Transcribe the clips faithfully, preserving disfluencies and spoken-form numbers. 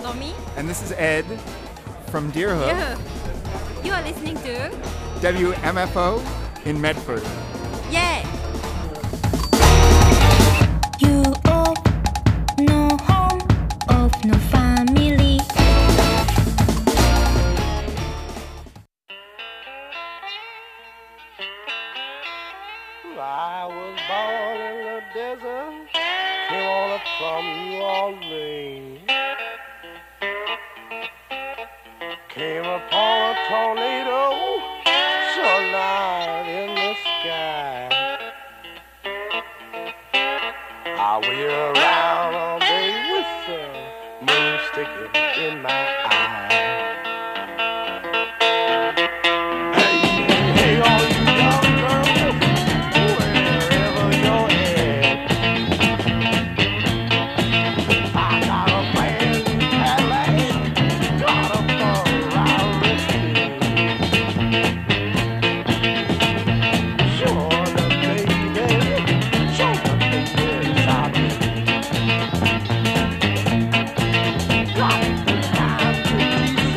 Lomi. And this is Ed from Deerhook. Yeah. You are listening to W M F O in Medford. Yeah. You of no home, of no family. I was born in the desert, came on up from New Orleans. Came upon a tornado, so light in the sky. I wheel around all day with the moon sticking in my eye. Hey, hey, all you young girls, wherever you're at, I got a brand new Cadillac, got a Ferrari. Sure the baby, sure the baby, stop it. Got the time to be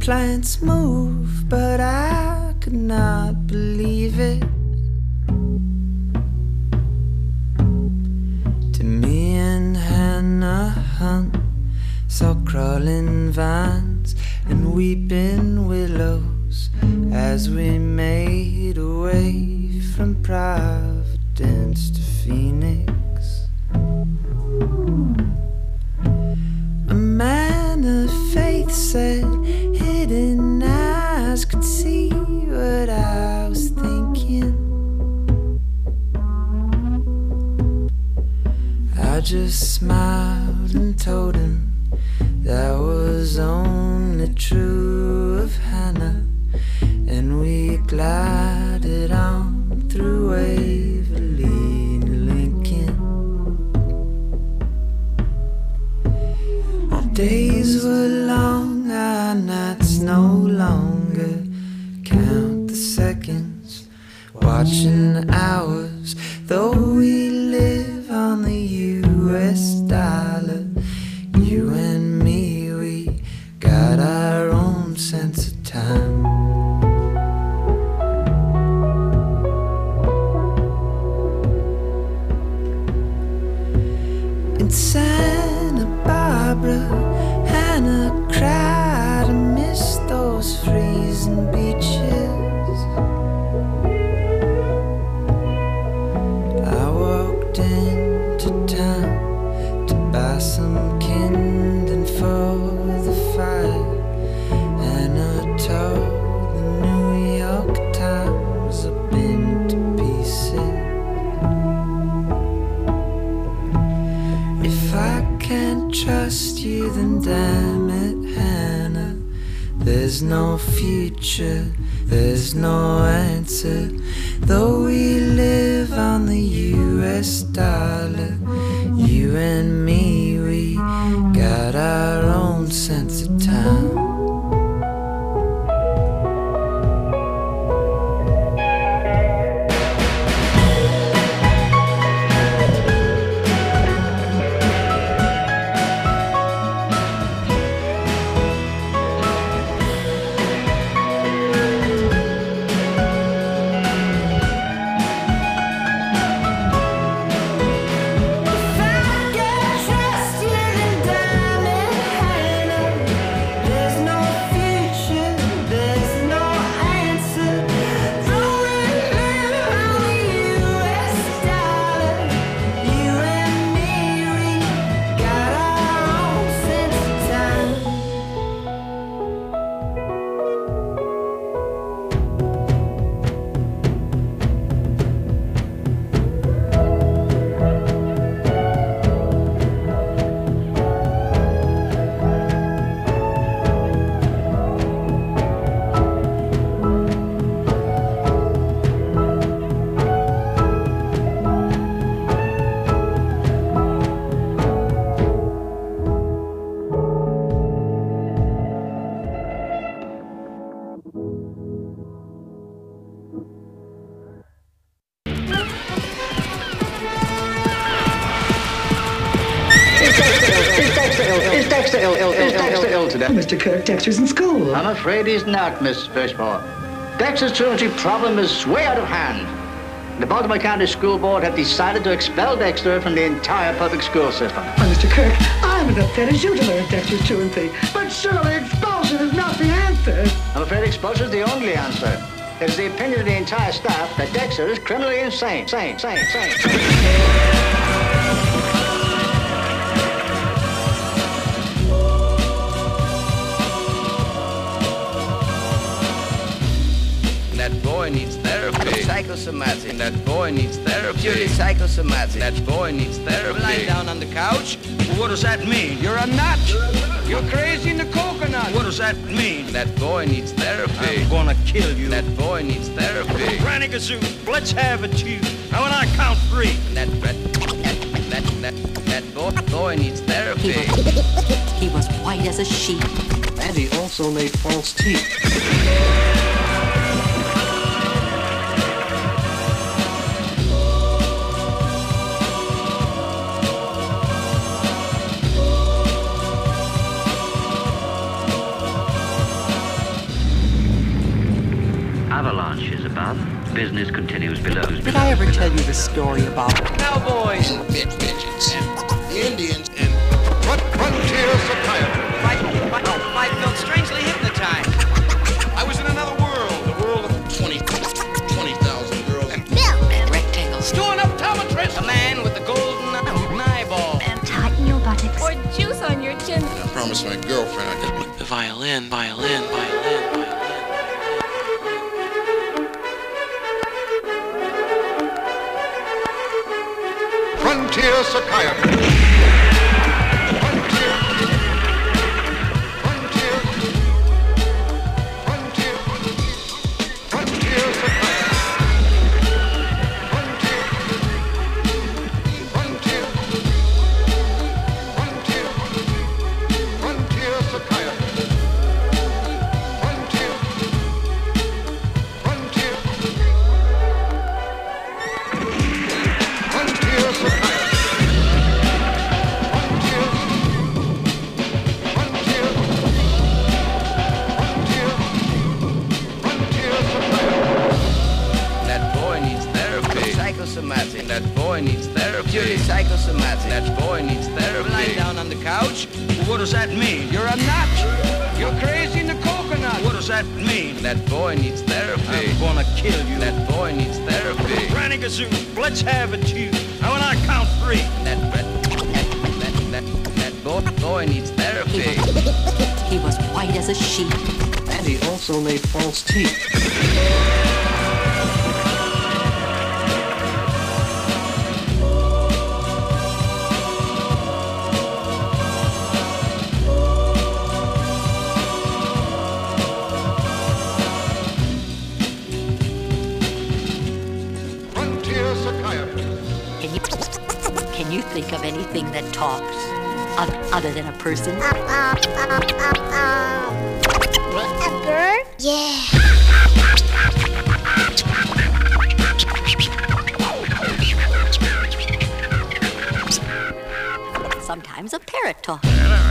plants move, but I could not believe it. To me and Hannah Hunt saw crawling vines and weeping willows as we made our way from Providence to Phoenix. A man of faith said hidden eyes could see what I was thinking. I just smiled and told him that was only true of Hannah, and we glided on through Waverly and Lincoln. Our days were long, our nights no longer. Count the seconds, watching the hours, though we live on the U S dollar. You and me, we got our own sense of time. In Santa Barbara, Hannah cried and missed those freezing beaches. I walked into town to buy some kindling for the fire, and I told the New York Times I've been to pieces. If I can't trust you, then damn it, Hannah, there's no future, there's no answer. Though we live on the U S dollar, you and me, we got our own sense of time. Mister Kirk, Dexter's in school. I'm afraid he's not, Miss Fishmore. Dexter's truancy problem is way out of hand. The Baltimore County School Board have decided to expel Dexter from the entire public school system. Well, Mister Kirk, I'm as upset as you to learn Dexter's truancy. But surely expulsion is not the answer. I'm afraid expulsion is the only answer. It is the opinion of the entire staff that Dexter is criminally insane. Sane, sane, sane, sane. That boy needs therapy. Psychosomatic. That boy needs therapy. Purely psychosomatic. That boy needs therapy. Lying down on the couch. What does that mean? You're a nut. You're crazy in the coconut. What does that mean? That boy needs therapy. I'm gonna kill you. That boy needs therapy. Granny Gazoo, let's have it, Chief. Now when I count three. That that that that that boy boy needs therapy. He was, he was white as a sheet. And he also made false teeth. business continues below. Did I ever tell you the story about cowboys and midgets and Indians and frontier psychiatry? I felt strangely hypnotized. I was in another world, the world of twenty thousand girls and milk and rectangles. To an optometrist, a man with the golden eyeball, and tighten your buttocks, or juice on your chin. I promised my girlfriend I'd the violin, violin, violin, violin. Frontier psychiatry. Frontier. Frontier. Frontier. Frontier psychiatry. Frontier. Frontier. Frontier. Frontier psychiatry. Frontier. Frontier. Frontier psychiatry. Psychosomatic. That boy needs therapy. Purely psychosomatic. That boy needs therapy. Lying down on the couch. What does that mean? You're a nut. You're crazy in the coconut. What does that mean? That boy needs therapy. I'm gonna kill you. That boy needs therapy. Granny Gazoo, let's have it, you. Now when I count three. That that that that, that, that boy, boy needs therapy. He was, he was white as a sheet. And he also made false teeth. Can you think of anything that talks other than a person? A bird? Yeah. Sometimes a parrot talks.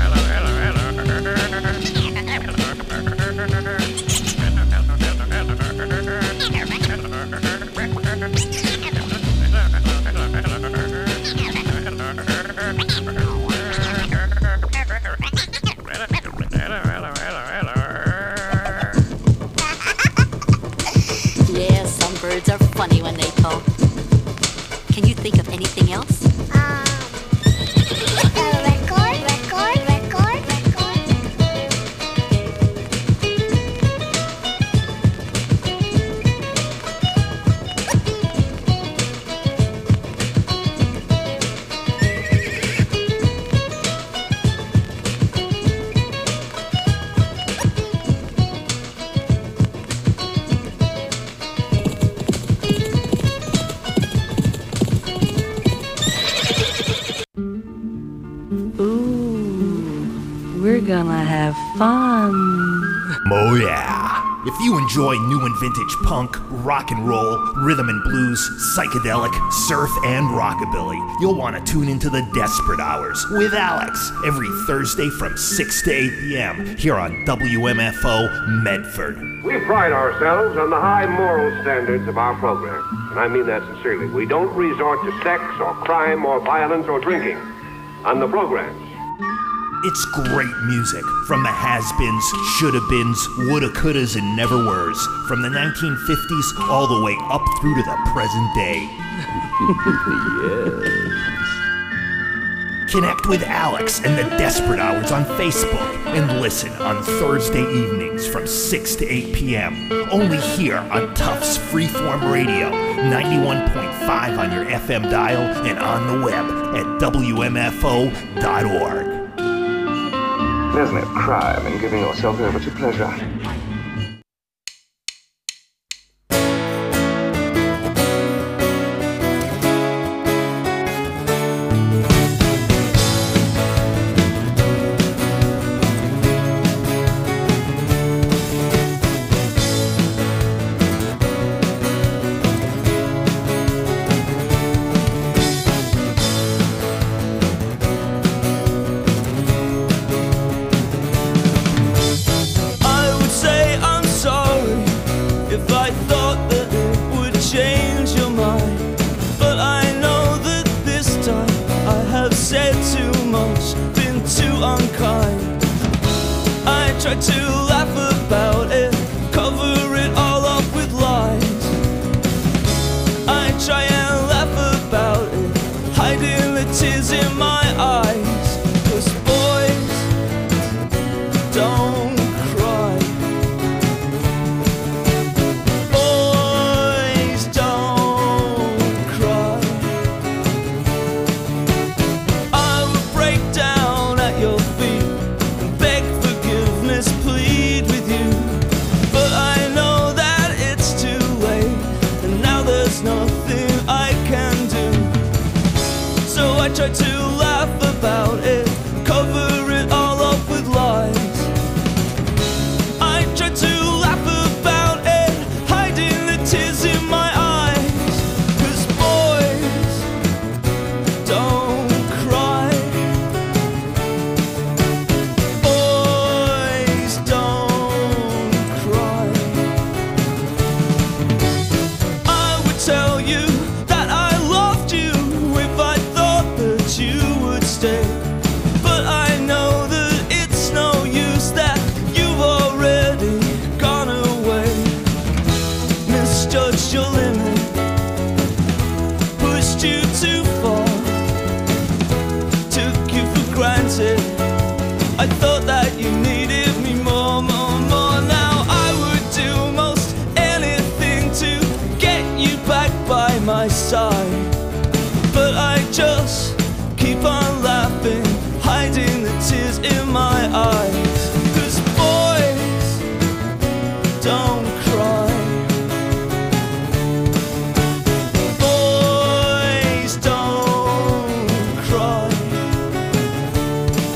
Yeah, some birds are funny when they talk. Can you think of anything else? We're gonna have fun. Oh yeah. If you enjoy new and vintage punk, rock and roll, rhythm and blues, psychedelic, surf, and rockabilly, you'll want to tune into the Desperate Hours with Alex every Thursday from six to eight p.m. here on W M F O Medford. We pride ourselves on the high moral standards of our program, and I mean that sincerely. We don't resort to sex or crime or violence or drinking on the programs. It's great music from the has-beens, shoulda-beens, woulda-couldas, and never-weres, from the nineteen fifties all the way up through to the present day. Yes. Connect with Alex and the Desperate Hours on Facebook and listen on Thursday evenings from six to eight p.m. only here on Tufts Freeform Radio, ninety-one point five on your F M dial and on the web at W M F O dot org. There's no crime in giving yourself over to pleasure. much, been too unkind. I tried to laugh about it, cover it all up with lies. I try and laugh about it, hiding the tears in my eyes. 'Cause boys don't cry. Boys don't cry. I would break down at your feet and beg forgiveness, plead with you. But I know that it's too late, and now there's nothing I can do. So I try to laugh about it, cover it all up with lies. I try to laugh about it, hiding the tears in my eyes. 'Cause boys don't cry. Boys don't cry. I would tell you that I loved you if I thought that you would stay. But I know that it's no use, that you've already gone away. Misjudged your limit, pushed you too far, took you for granted. I thought that you needed me more, more, more. Now I would do most anything to get you back by my side. But I just keep on laughing, hiding the tears in my eyes. 'Cause boys don't cry. Boys don't cry.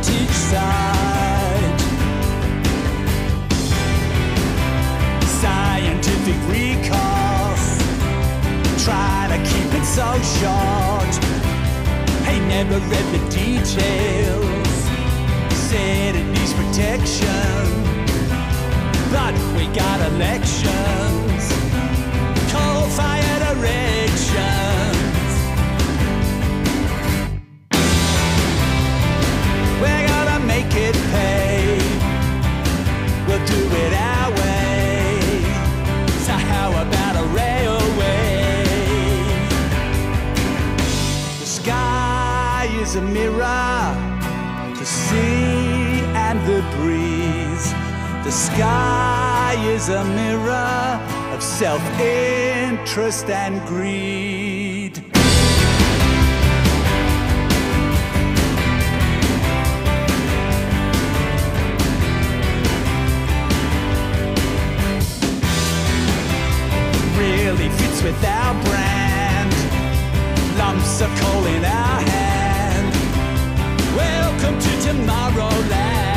heritage site. Scientific recourse, try to keep it so short. Hey, never read the details, said it needs protection, but we got elections, coal-fired erections. We're gonna make it pay, we'll do it our way. So how about a railway? The sky is a mirror, the sea and the breeze. The sky is a mirror of self-interest and greed. Really fits with our brand, lumps of coal in our hand. Welcome to Tomorrowland.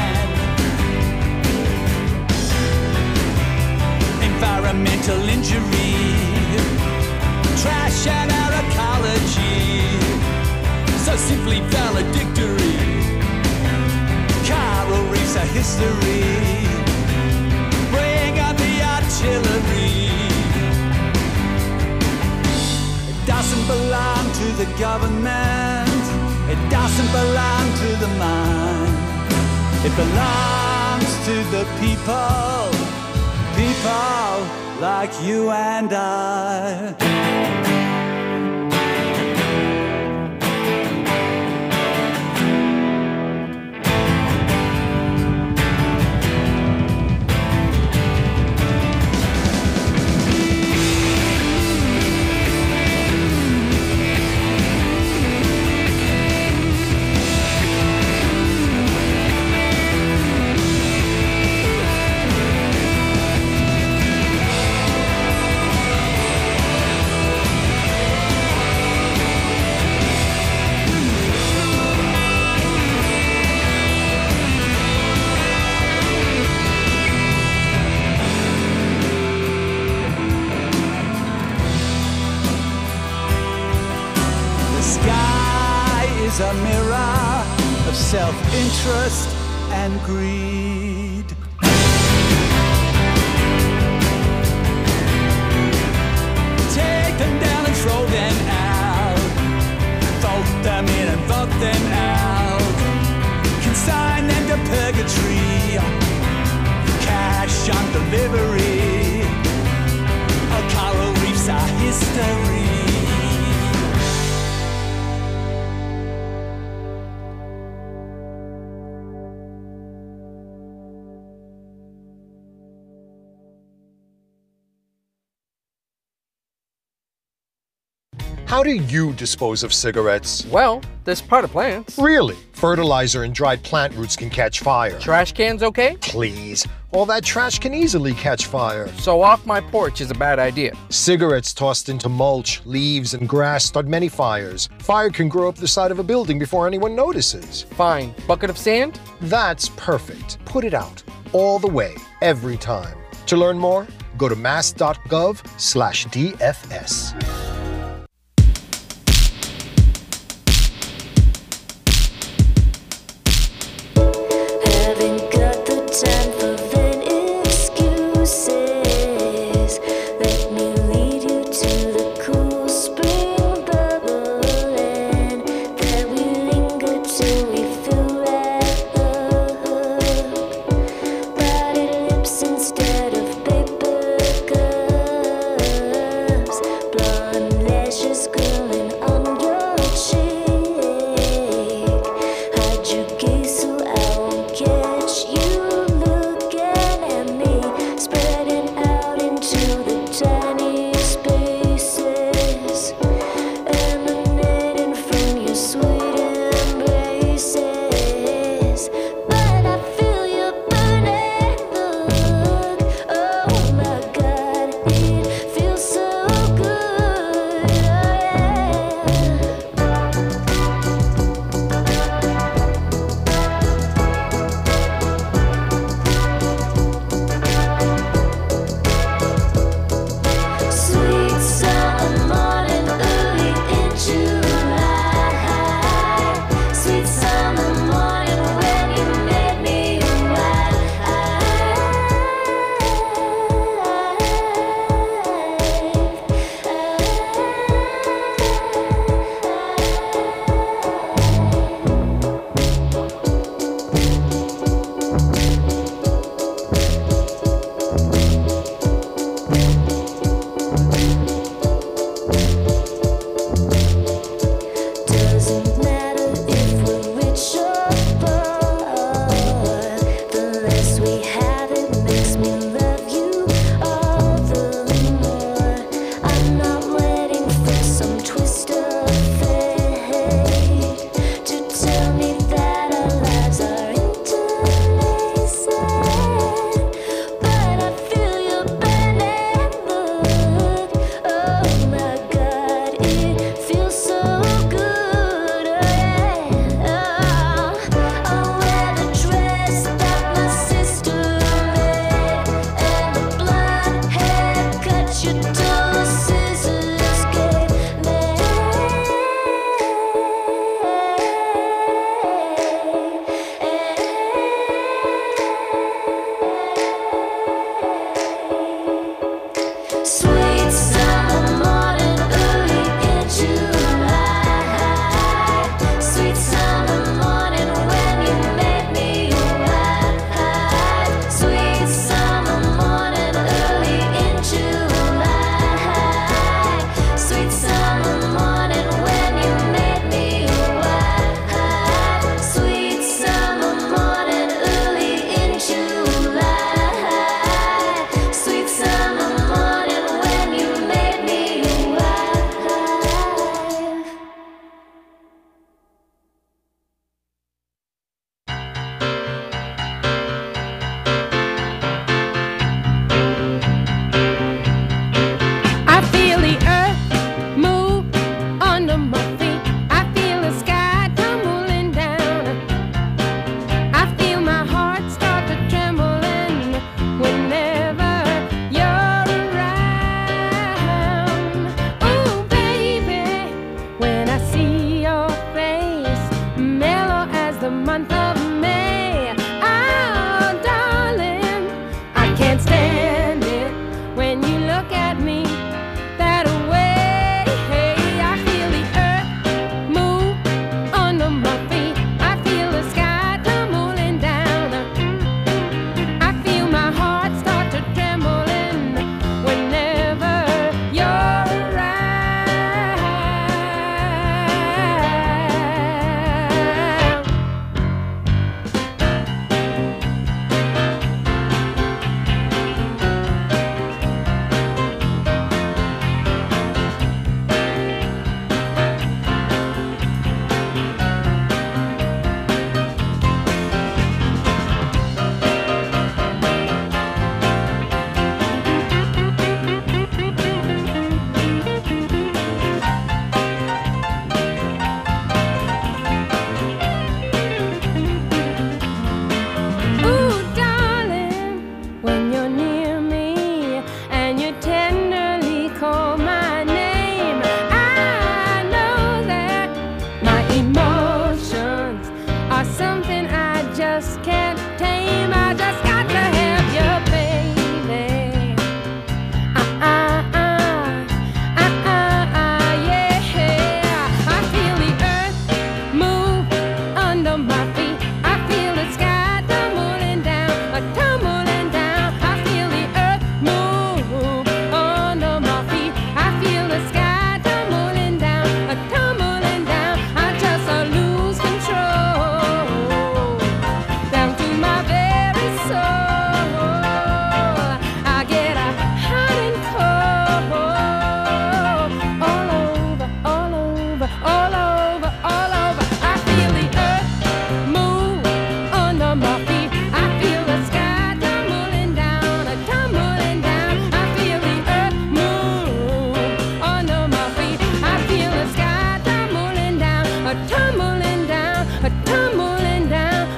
Environmental injury, trash and our ecology, so simply valedictory. Coral reefs are history, bring on the artillery. It doesn't belong to the government, it doesn't belong to the mind, it belongs to the people. People like you and I. A mirror of self-interest and greed. Take them down and throw them out, vote them in and vote them out, consign them to purgatory, cash on delivery. Our coral reefs are history. How do you dispose of cigarettes? Well, there's potted plants. Really? Fertilizer and dried plant roots can catch fire. Trash cans okay? Please. All that trash can easily catch fire. So off my porch is a bad idea. Cigarettes tossed into mulch, leaves, and grass start many fires. Fire can grow up the side of a building before anyone notices. Fine. Bucket of sand? That's perfect. Put it out. All the way. Every time. To learn more, go to mass.gov slash DFS. Instead of paper cups, blonde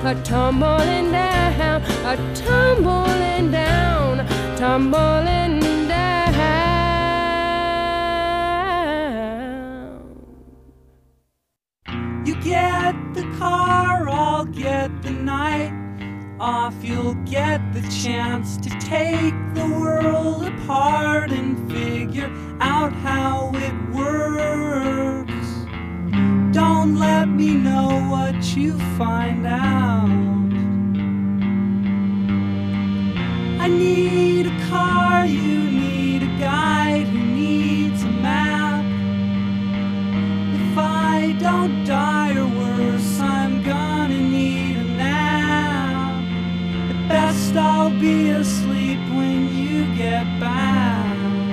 a tumbling down, a tumbling down, tumbling down. You get the car, I'll get the night off. You'll get the chance to take the world apart and figure out how it works. Don't let me know what you find out. I need a car, you need a guide who needs a map. If I don't die or worse, I'm gonna need a nap. At best I'll be asleep when you get back.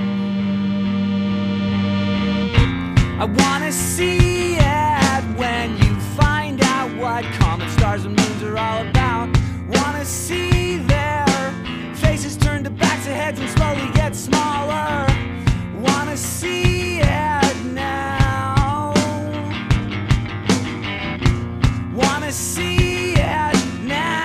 I wanna see it when you find out what comet stars and moons are all about. Wanna see their faces turn to backs of heads and slowly get smaller. Wanna see it now. Wanna see it now.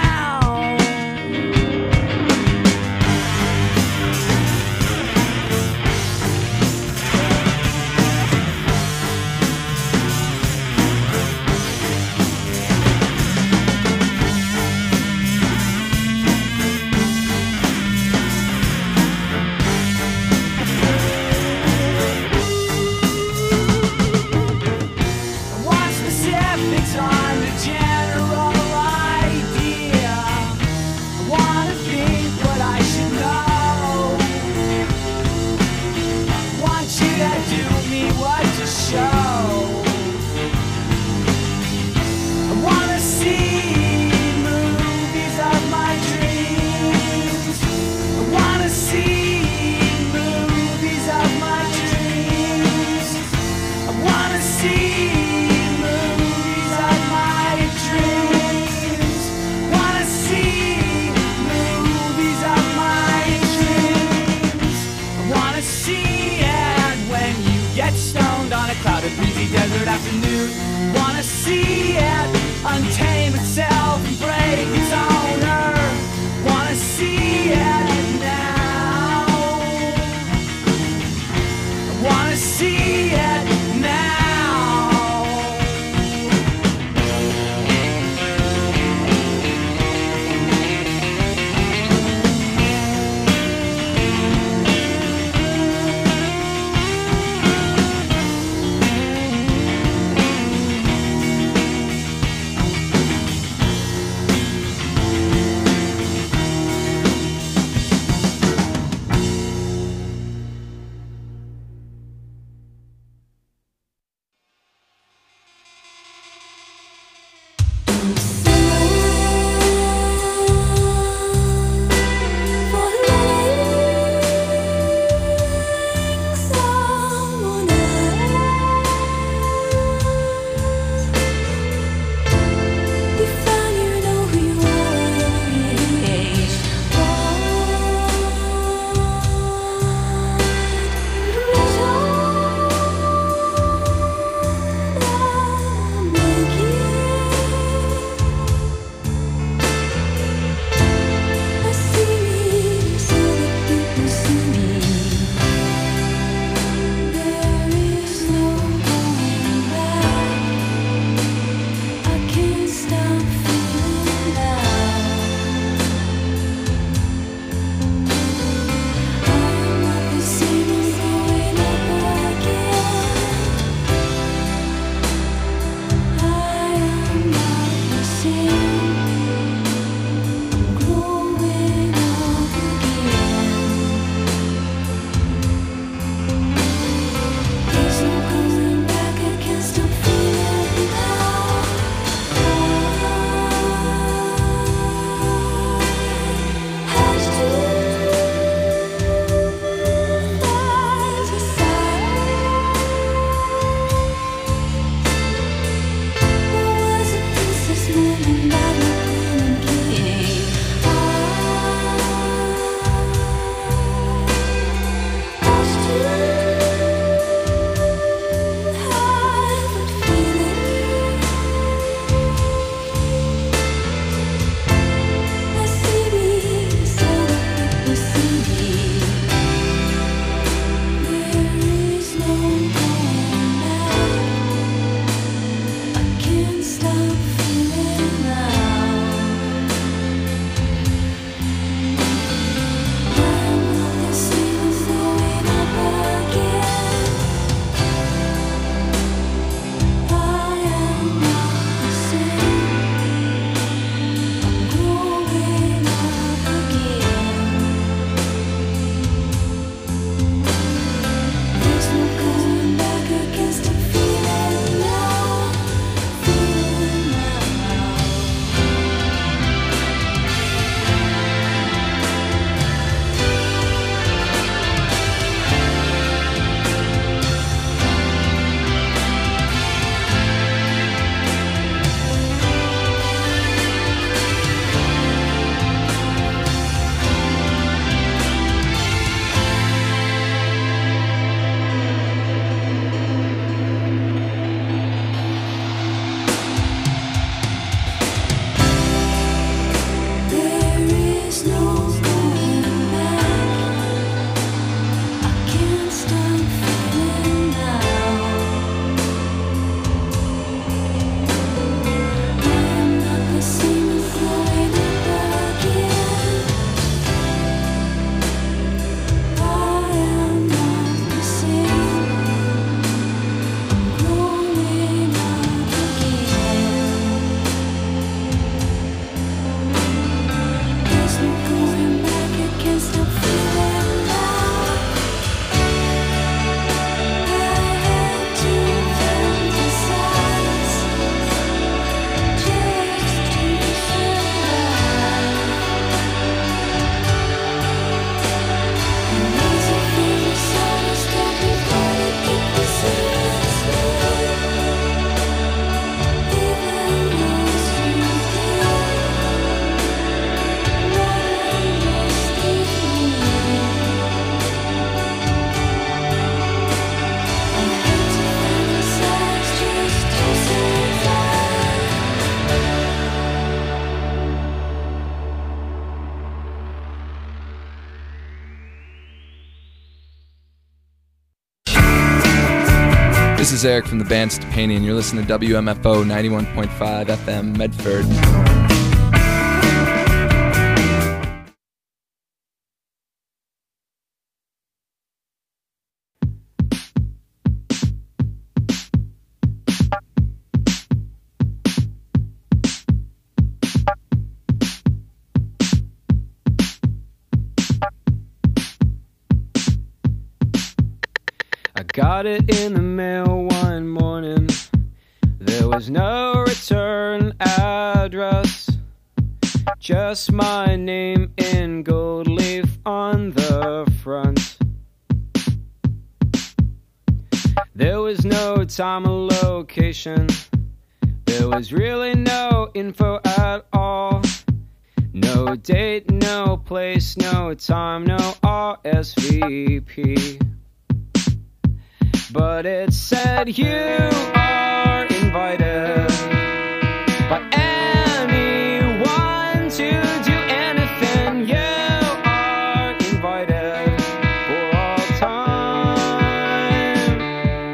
On the general idea, I wanna think what I should know. I want you to do me what to show. I wanna see movies of my dreams. I wanna see movies of my dreams. I wanna see clouded, breezy desert afternoon. Wanna see it untame itself and break its owner. Wanna see it now. Wanna see it now. is Eric from the band Stepanian. You're listening to W M F O ninety-one point five F M Medford. Got it in the mail one morning. There was no return address, just my name in gold leaf on the front. There was no time or location. There was really no info at all. No date, no place, no time, no R S V P. But it said you are invited by anyone to do anything. You are invited for all time.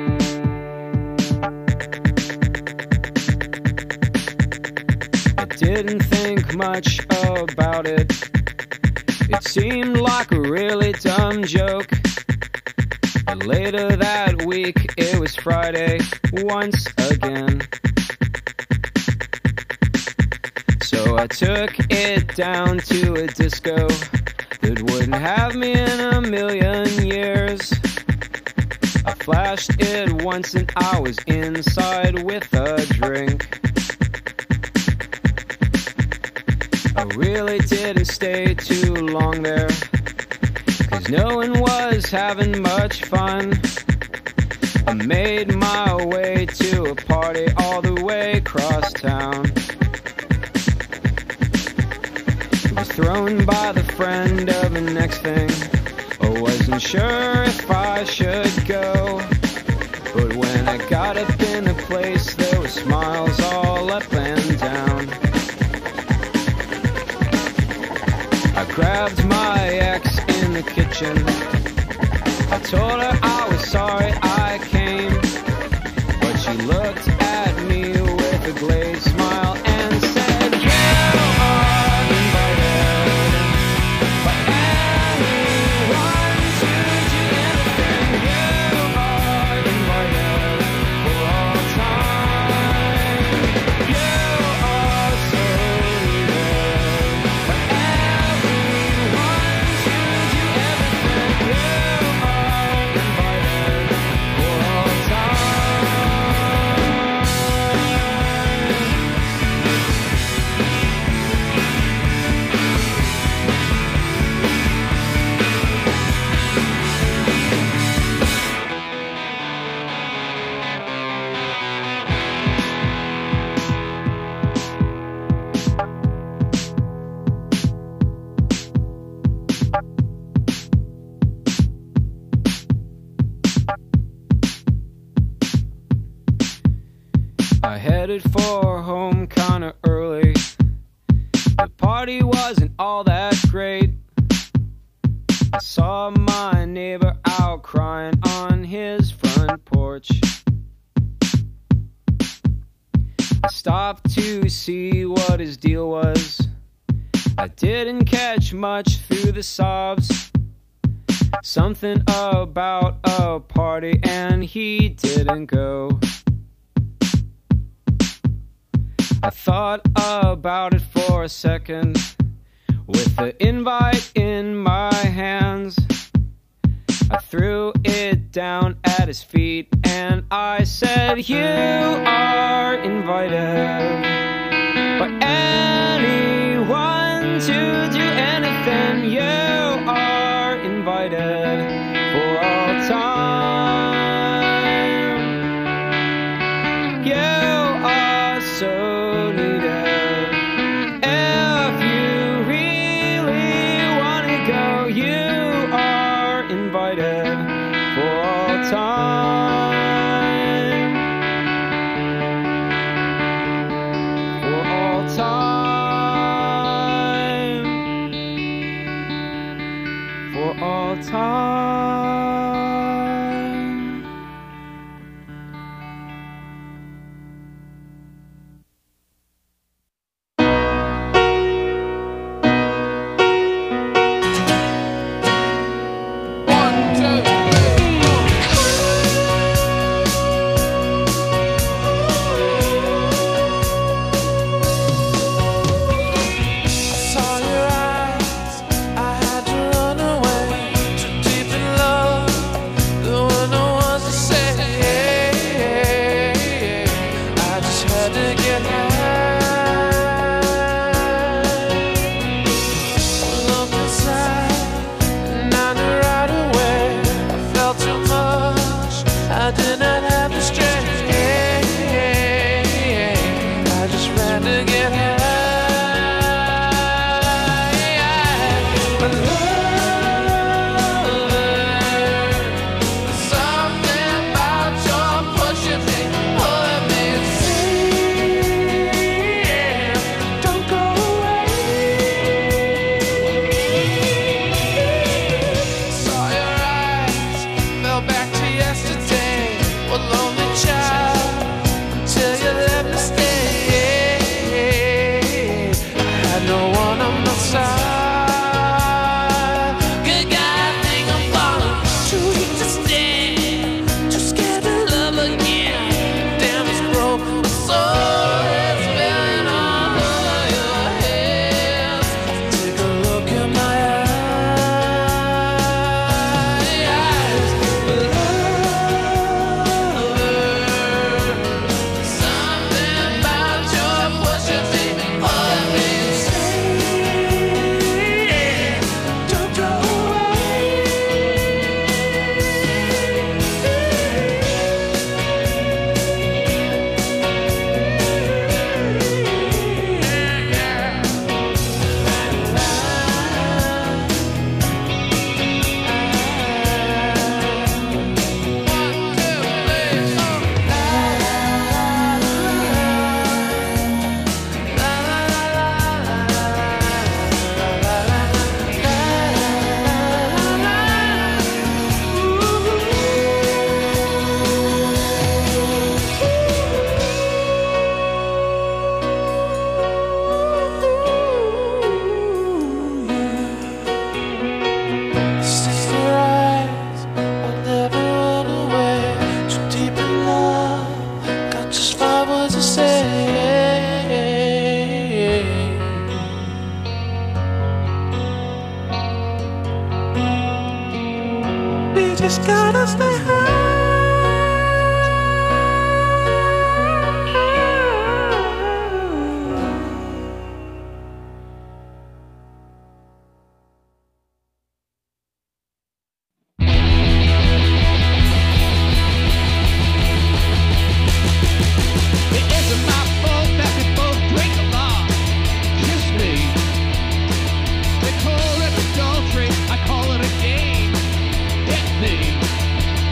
I didn't think much about it. It seemed like a really dumb joke. But later that week, it was Friday once again. So I took it down to a disco that wouldn't have me in a million years. I flashed it once and I was inside with a drink. I really didn't stay too long there, 'cause no one was having much fun. I made my way to a party all the way across town. It was thrown by the friend of the next thing. I wasn't sure if I should go, but when I got up in the place, there were smiles all up and down. I grabbed my ex in the kitchen. I told her I was sorry I came, but she looked at me with a glazed smile and said, you are invited by anyone to do anything. You are invited for all time. You are so needed by everyone to do everything. You I headed for home kinda early. The party wasn't all that great. I saw my neighbor out crying on his front porch. I stopped to see what his deal was. I didn't catch much through the sobs. Something about a party and he didn't go. I thought about it for a second, with the invite in my hands. I threw it down at his feet and I said, you are invited by anyone to do anything. You are invited for all time. You are so time. tried to get high. Looked inside, and I knew right away I felt too much. I did not have the strength. I just ran to get high. But just gotta stay high. I call it a game. Hit me.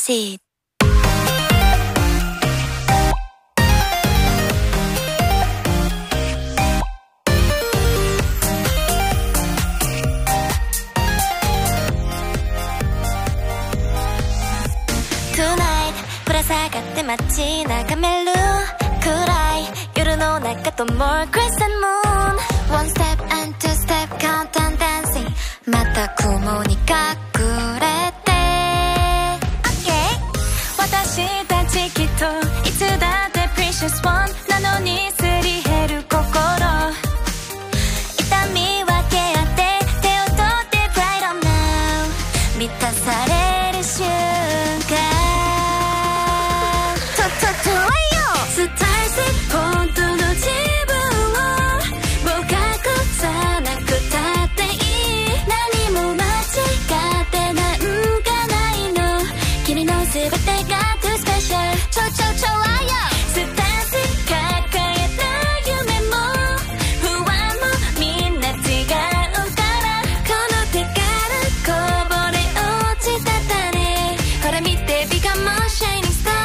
proceed. Tonight ぶら下がって街眺める暗い夜の中と more crescent moon One step and two step count on dancing また雲に隠れて Okay 私たちきっといつだって precious one なのにすり減る心痛み分け合って手を取って right on now 満たされる瞬間スタイル本当の自分をもう隠さなくたっていい何も間違ってなんかないの君の全てが too special ちょちょちょわよスタンス抱えた夢も不安もみんな違うからこの手からこぼれ落ちた種ほら見て become a shining star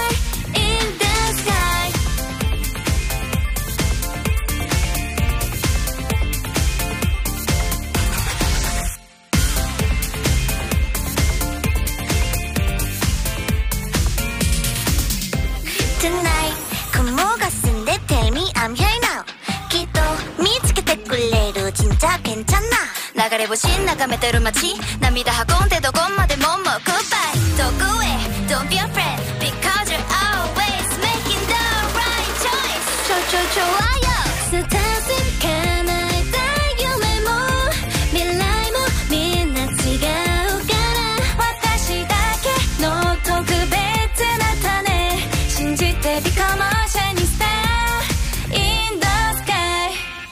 Tonight 雲が澄んで Tell me I'm here now きっと見つけてくれる진짜 괜찮아流れ星眺めてる街涙運んでどこまでももう Goodbye どこへ Don't be afraid Because you're always making the right choice ちょちょちょわよスタンス叶えた夢も未来もみんな違うから私だけの特別な種信じて Become a shining star in the sky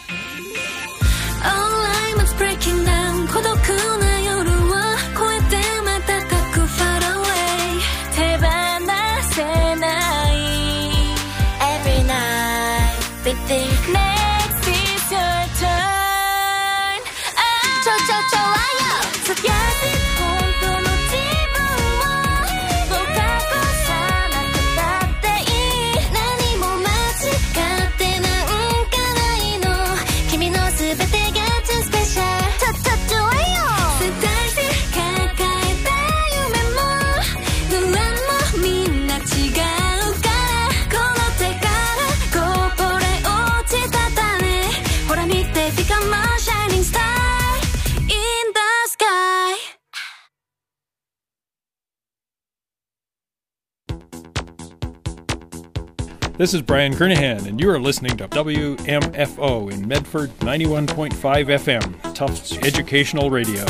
All I'm breaking down 孤独な夜は越えて瞬く far away 手放せない Every night we think next is your turn ちょちょちょわよそやって本当の自分をもう隠さなくたっていい何も間違ってなんかないの君の全てが too special ちょちょちょわよスタイル抱えた夢も不安もみんな違うからこの手からこぼれ落ちた種ほら見て Become a shining star in the sky This is Brian Kernahan, and you are listening to W M F O in Medford ninety-one point five F M, Tufts Educational Radio.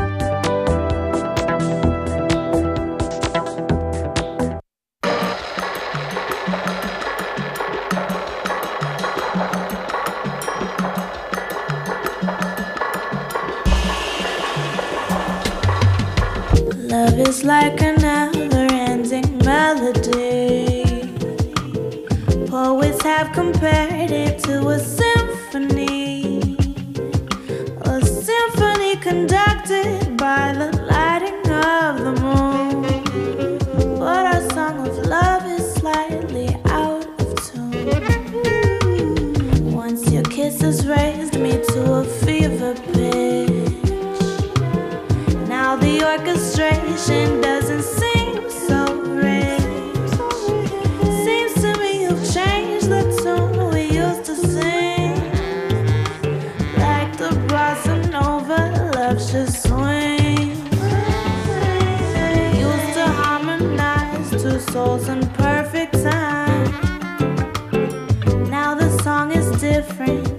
Love is like a never-ending melody. Poets have compared it to a symphony, a symphony conducted by the lighting of the moon. But our song of love is slightly out of tune. Once your kisses raised me to a fever pitch. Now the orchestration doesn't seem so rich. Seems to me you've changed the tune we used to sing. Like the blossom nova, love's just swing. Used to harmonize two souls in perfect time. Now the song is different.